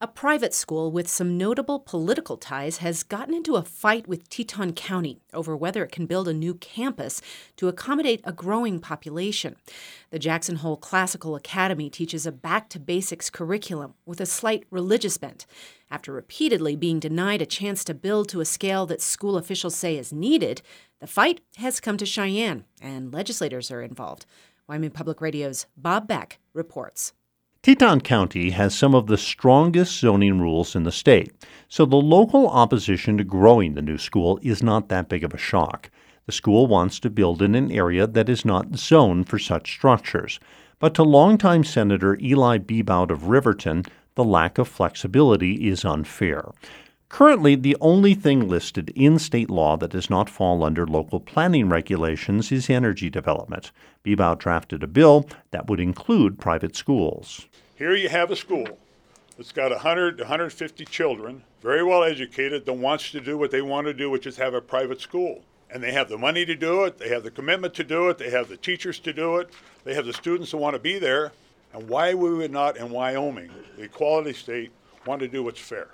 A private school with some notable political ties has gotten into a fight with Teton County over whether it can build a new campus to accommodate a growing population. The Jackson Hole Classical Academy teaches a back-to-basics curriculum with a slight religious bent. After repeatedly being denied a chance to build to a scale that school officials say is needed, the fight has come to Cheyenne, and legislators are involved. Wyoming Public Radio's Bob Beck reports. Teton County has some of the strongest zoning rules in the state, so the local opposition to growing the new school is not that big of a shock. The school wants to build in an area that is not zoned for such structures. But to longtime Senator Eli Bebout of Riverton, the lack of flexibility is unfair. Currently, the only thing listed in state law that does not fall under local planning regulations is energy development. Bebout drafted a bill that would include private schools. Here you have a school that's got 100 to 150 children, very well educated, that wants to do what they want to do, which is have a private school. And they have the money to do it, they have the commitment to do it, they have the teachers to do it, they have the students who want to be there. And why we would not in Wyoming, the equality state, want to do what's fair?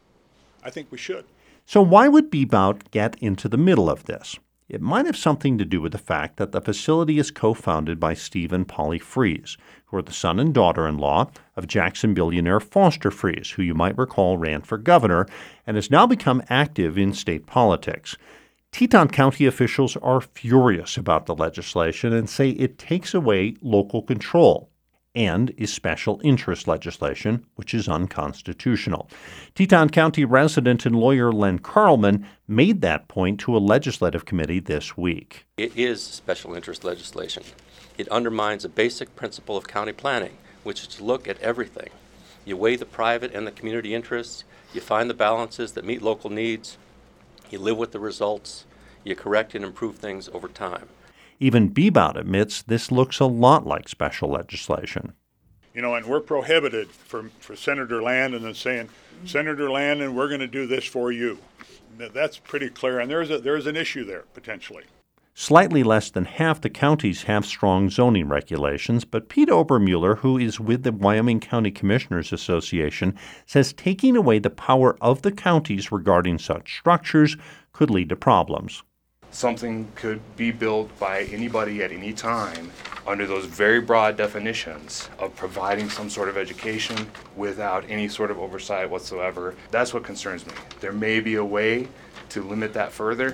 I think we should. So why would Bebout get into the middle of this? It might have something to do with the fact that the facility is co-founded by Steve and Polly Freeze, who are the son and daughter-in-law of Jackson billionaire Foster Freeze, who you might recall ran for governor and has now become active in state politics. Teton County officials are furious about the legislation and say it takes away local control and is special interest legislation, which is unconstitutional. Teton County resident and lawyer Len Carlman made that point to a legislative committee this week. It is special interest legislation. It undermines a basic principle of county planning, which is to look at everything. You weigh the private and the community interests, you find the balances that meet local needs, you live with the results, you correct and improve things over time. Even Bebout admits this looks a lot like special legislation. You know, and we're prohibited for Senator Landon and saying, Senator Landon, we're going to do this for you. That's pretty clear, and there's an issue there, potentially. Slightly less than half the counties have strong zoning regulations, but Pete Obermuller, who is with the Wyoming County Commissioners Association, says taking away the power of the counties regarding such structures could lead to problems. Something could be built by anybody at any time under those very broad definitions of providing some sort of education without any sort of oversight whatsoever. That's what concerns me. There may be a way to limit that further.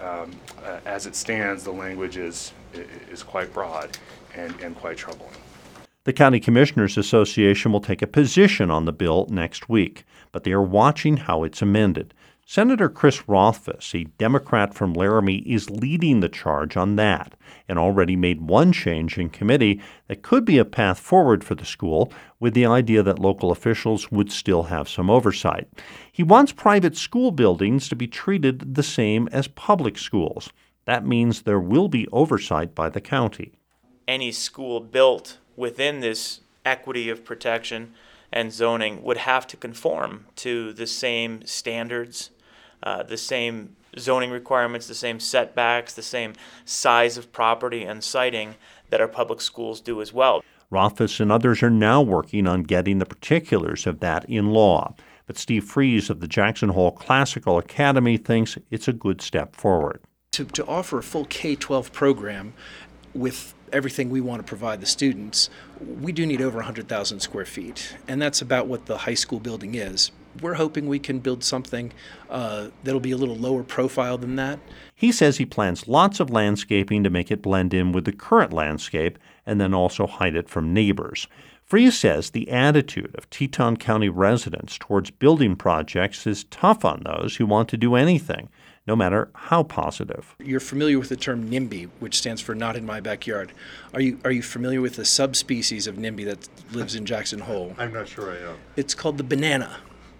As it stands, the language is quite broad and quite troubling. The County Commissioners Association will take a position on the bill next week, but they are watching how it's amended. Senator Chris Rothfuss, a Democrat from Laramie, is leading the charge on that and already made one change in committee that could be a path forward for the school, with the idea that local officials would still have some oversight. He wants private school buildings to be treated the same as public schools. That means there will be oversight by the county. Any school built within this equity of protection and zoning would have to conform to the same standards, the same zoning requirements, the same setbacks, the same size of property and siting that our public schools do as well. Rothfuss and others are now working on getting the particulars of that in law. But Steve Freeze of the Jackson Hole Classical Academy thinks it's a good step forward. To offer a full K-12 program with everything we want to provide the students, we do need over 100,000 square feet, and that's about what the high school building is. We're hoping we can build something that'll be a little lower profile than that. He says he plans lots of landscaping to make it blend in with the current landscape and then also hide it from neighbors. Freeze says the attitude of Teton County residents towards building projects is tough on those who want to do anything, no matter how positive. You're familiar with the term NIMBY, which stands for Not in My Backyard. Are you familiar with the subspecies of NIMBY that lives in Jackson Hole? I'm not sure I am. It's called the banana.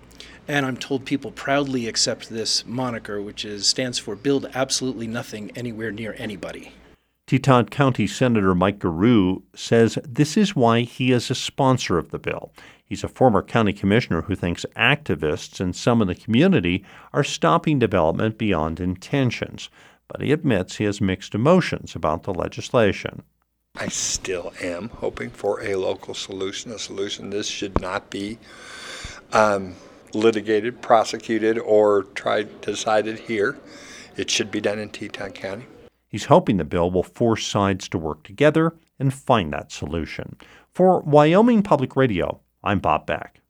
And I'm told people proudly accept this moniker, which stands for Build Absolutely Nothing Anywhere Near Anybody. Teton County Senator Mike Garreau says this is why he is a sponsor of the bill. He's a former county commissioner who thinks activists and some in the community are stopping development beyond intentions, but he admits he has mixed emotions about the legislation. I still am hoping for a local solution, a solution. This should not be litigated, prosecuted, or decided here. It should be done in Teton County. He's hoping the bill will force sides to work together and find that solution. For Wyoming Public Radio, I'm Bob Beck.